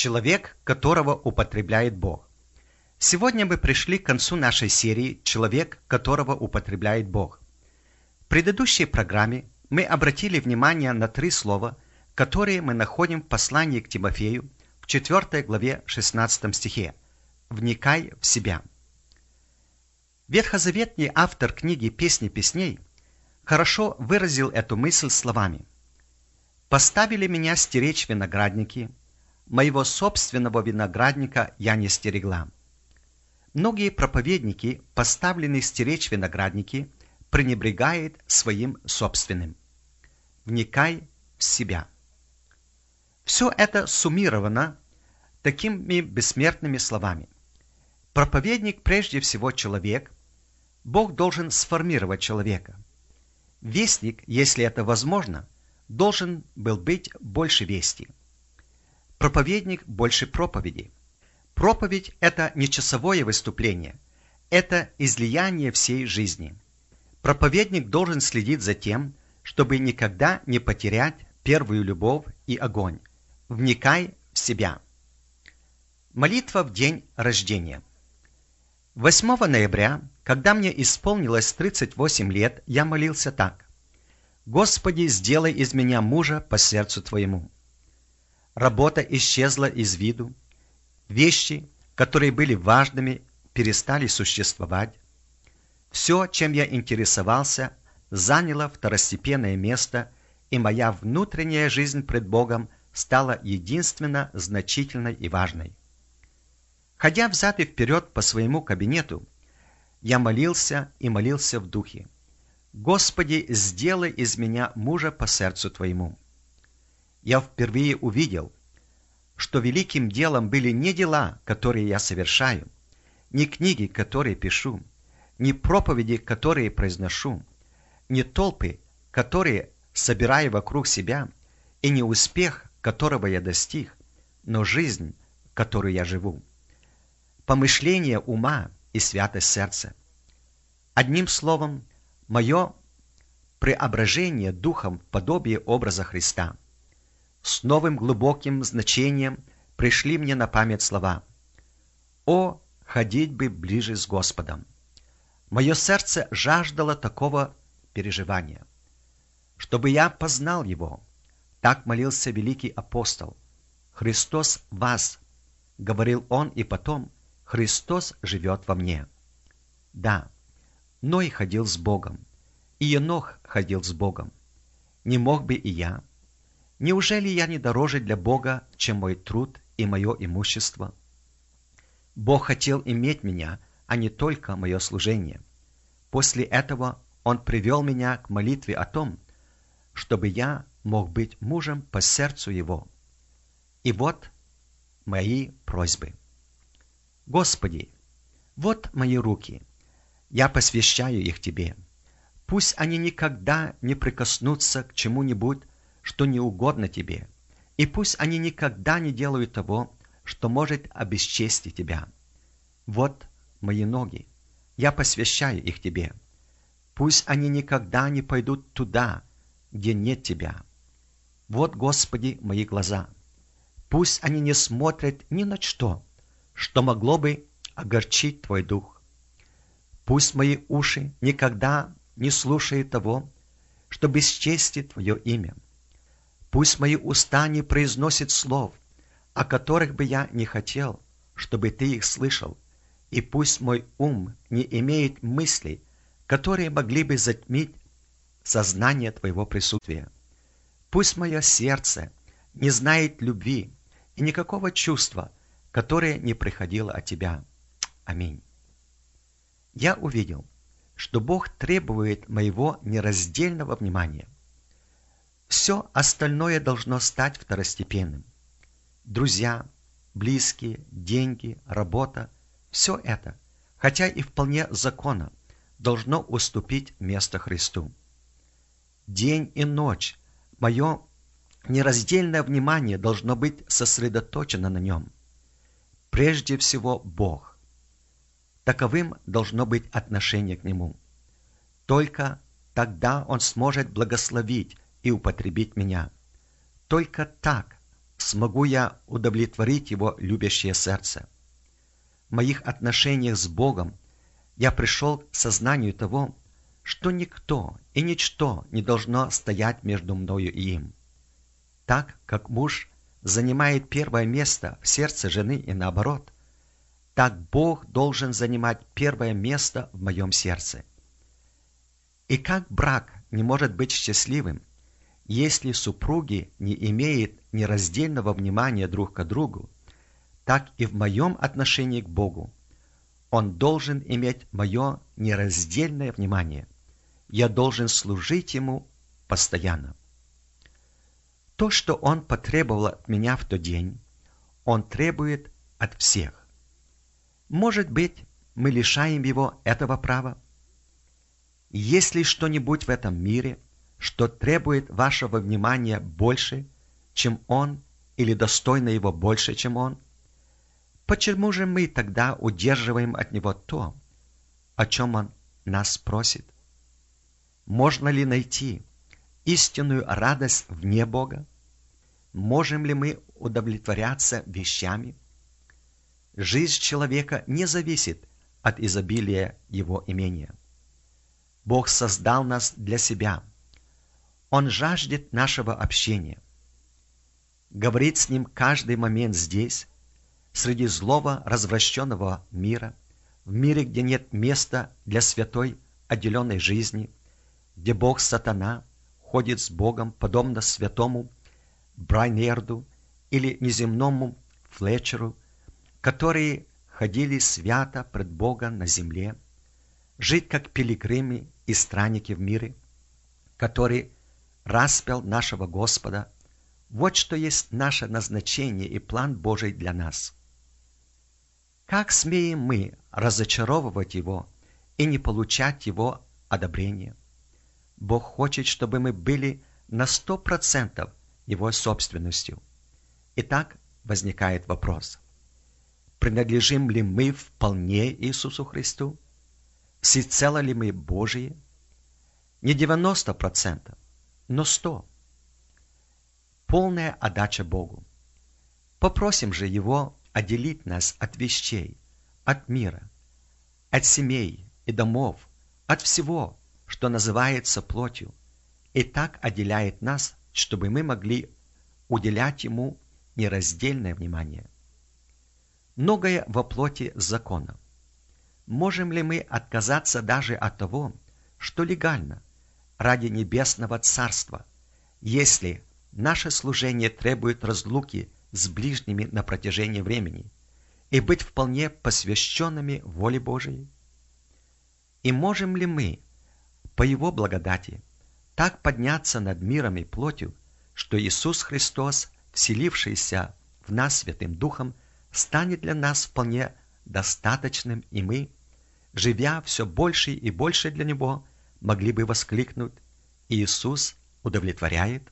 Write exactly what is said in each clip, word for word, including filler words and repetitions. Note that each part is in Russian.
Человек, которого употребляет Бог. Сегодня мы пришли к концу нашей серии «Человек, которого употребляет Бог». В предыдущей программе мы обратили внимание на три слова, которые мы находим в послании к Тимофею в четвёртой главе шестнадцатом стихе. «Вникай в себя». Ветхозаветный автор книги «Песни песней» хорошо выразил эту мысль словами: «Поставили меня стеречь виноградники, моего собственного виноградника я не стерегла». Многие проповедники, поставленные стеречь виноградники, пренебрегают своим собственным. Вникай в себя. Все это суммировано такими бессмертными словами. Проповедник прежде всего человек. Бог должен сформировать человека. Вестник, если это возможно, должен был быть больше вести. Проповедник больше проповеди. Проповедь – это не часовое выступление, это излияние всей жизни. Проповедник должен следить за тем, чтобы никогда не потерять первую любовь и огонь. Вникай в себя. Молитва в день рождения. восьмого ноября, когда мне исполнилось тридцать восемь лет, я молился так: «Господи, сделай из меня мужа по сердцу Твоему». Работа исчезла из виду, вещи, которые были важными, перестали существовать. Все, чем я интересовался, заняло второстепенное место, и моя внутренняя жизнь пред Богом стала единственно значительной и важной. Ходя взад и вперед по своему кабинету, я молился и молился в духе: «Господи, сделай из меня мужа по сердцу Твоему». Я впервые увидел, что великим делом были не дела, которые я совершаю, не книги, которые пишу, не проповеди, которые произношу, не толпы, которые собираю вокруг себя, и не успех, которого я достиг, но жизнь, которую я живу, помышление ума и святость сердца. Одним словом, мое преображение духом в подобие образа Христа. С новым глубоким значением пришли мне на память слова: «О, ходить бы ближе с Господом». Мое сердце жаждало такого переживания, чтобы я познал Его. Так молился великий апостол: «Христос в вас», — говорил он, и потом: «Христос живет во мне». Да, Ной ходил с Богом, и Енох ходил с Богом. Не мог бы и я? Неужели я не дороже для Бога, чем мой труд и мое имущество? Бог хотел иметь меня, а не только мое служение. После этого Он привел меня к молитве о том, чтобы я мог быть мужем по сердцу Его. И вот мои просьбы. Господи, вот мои руки, я посвящаю их Тебе. Пусть они никогда не прикоснутся к чему-нибудь, что не угодно Тебе, и пусть они никогда не делают того, что может обесчестить Тебя. Вот мои ноги, я посвящаю их Тебе. Пусть они никогда не пойдут туда, где нет Тебя. Вот, Господи, мои глаза, пусть они не смотрят ни на что, что могло бы огорчить Твой дух. Пусть мои уши никогда не слушают того, что бесчестит Твое имя. Пусть мои уста не произносят слов, о которых бы я не хотел, чтобы Ты их слышал, и пусть мой ум не имеет мыслей, которые могли бы затмить сознание Твоего присутствия. Пусть мое сердце не знает любви и никакого чувства, которое не приходило от Тебя. Аминь. Я увидел, что Бог требует моего нераздельного внимания. Все остальное должно стать второстепенным. Друзья, близкие, деньги, работа – все это, хотя и вполне законно, должно уступить место Христу. День и ночь мое нераздельное внимание должно быть сосредоточено на Нем. Прежде всего Бог. Таковым должно быть отношение к Нему. Только тогда Он сможет благословить и употребить меня. Только так смогу я удовлетворить Его любящее сердце. В моих отношениях с Богом я пришел к сознанию того, что никто и ничто не должно стоять между мною и им. Так как муж занимает первое место в сердце жены и наоборот, так Бог должен занимать первое место в моем сердце. И как брак не может быть счастливым, если супруги не имеют нераздельного внимания друг к другу, так и в моем отношении к Богу Он должен иметь мое нераздельное внимание. Я должен служить Ему постоянно. То, что Он потребовал от меня в тот день, Он требует от всех. Может быть, мы лишаем Его этого права? Есть ли что-нибудь в этом мире, что требует вашего внимания больше, чем Он, или достойно Его больше, чем Он? Почему же мы тогда удерживаем от Него то, о чем Он нас просит? Можно ли найти истинную радость вне Бога? Можем ли мы удовлетворяться вещами? Жизнь человека не зависит от изобилия его имения. Бог создал нас для себя. Он жаждет нашего общения. Говорит с Ним каждый момент здесь, среди злого развращенного мира, в мире, где нет места для святой отделенной жизни, где Бог Сатана ходит с Богом, подобно святому Брайнерду или неземному Флетчеру, которые ходили свято пред Богом на земле, жить как пилигримы и странники в мире, который распял нашего Господа. Вот что есть наше назначение и план Божий для нас. Как смеем мы разочаровывать Его и не получать Его одобрения? Бог хочет, чтобы мы были на сто процентов Его собственностью. Итак, возникает вопрос: принадлежим ли мы вполне Иисусу Христу? Всецело ли мы Божьи? Не девяносто процентов, но сто. Полная отдача Богу. Попросим же Его отделить нас от вещей, от мира, от семей и домов, от всего, что называется плотью, и так отделяет нас, чтобы мы могли уделять Ему нераздельное внимание. Многое во плоти закона. Можем ли мы отказаться даже от того, что легально, ради небесного Царства, если наше служение требует разлуки с ближними на протяжении времени, и быть вполне посвященными воле Божией? И можем ли мы, по Его благодати, так подняться над миром и плотью, что Иисус Христос, вселившийся в нас Святым Духом, станет для нас вполне достаточным, и мы, живя все больше и больше для Него, могли бы воскликнуть: «Иисус удовлетворяет»?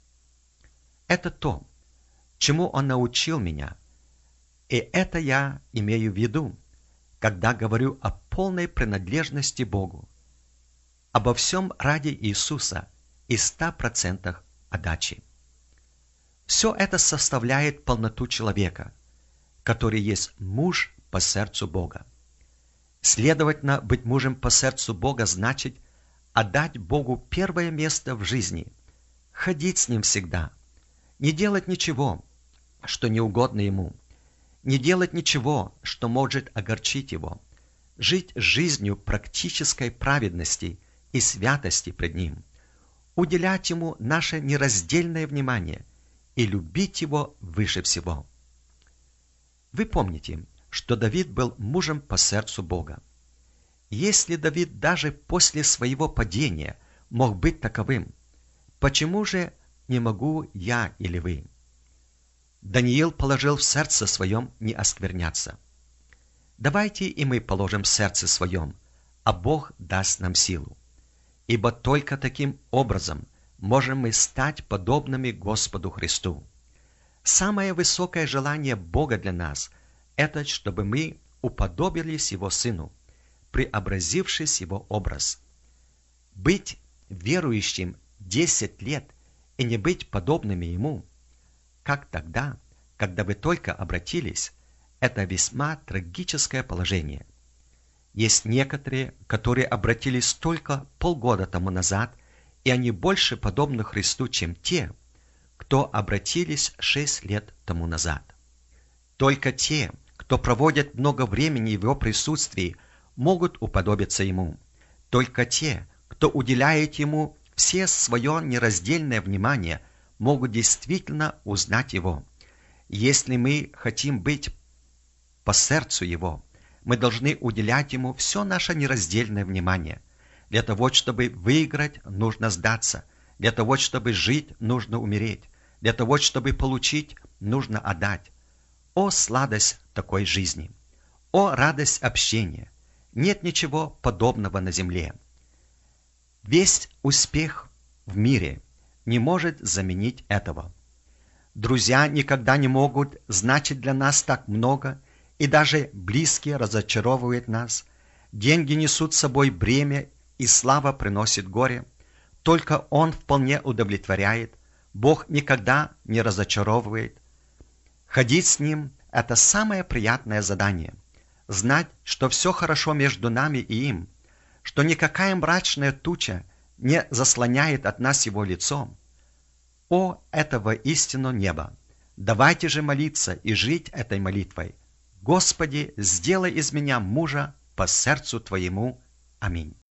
Это то, чему Он научил меня, и это я имею в виду, когда говорю о полной принадлежности Богу, обо всем ради Иисуса и ста процентах отдачи. Все это составляет полноту человека, который есть муж по сердцу Бога. Следовательно, быть мужем по сердцу Бога значит отдать Богу первое место в жизни, ходить с Ним всегда, не делать ничего, что не угодно Ему, не делать ничего, что может огорчить Его, жить жизнью практической праведности и святости пред Ним, уделять Ему наше нераздельное внимание и любить Его выше всего. Вы помните, что Давид был мужем по сердцу Бога. Если Давид даже после своего падения мог быть таковым, почему же не могу я или вы? Даниил положил в сердце своем не оскверняться. Давайте и мы положим в сердце своем, а Бог даст нам силу. Ибо только таким образом можем мы стать подобными Господу Христу. Самое высокое желание Бога для нас – это чтобы мы уподобились Его Сыну, преобразившись Его образ. Быть верующим десять лет и не быть подобными Ему как тогда, когда вы только обратились, это весьма трагическое положение. Есть некоторые, которые обратились только полгода тому назад, и они больше подобны Христу, чем те, кто обратились шесть лет тому назад. Только те, кто проводят много времени в Его присутствии, могут уподобиться Ему. Только те, кто уделяет Ему все свое нераздельное внимание, могут действительно узнать Его. Если мы хотим быть по сердцу Его, мы должны уделять Ему все наше нераздельное внимание. Для того, чтобы выиграть, нужно сдаться. Для того, чтобы жить, нужно умереть. Для того, чтобы получить, нужно отдать. О, сладость такой жизни! О, радость общения! Нет ничего подобного на земле. Весь успех в мире не может заменить этого. Друзья никогда не могут значить для нас так много, и даже близкие разочаровывают нас. Деньги несут с собой бремя, и слава приносит горе. Только Он вполне удовлетворяет. Бог никогда не разочаровывает. Ходить с Ним – это самое приятное задание. Знать, что все хорошо между нами и им, что никакая мрачная туча не заслоняет от нас Его лицо. О, этого истинно небо! Давайте же молиться и жить этой молитвой. Господи, сделай из меня мужа по сердцу Твоему. Аминь.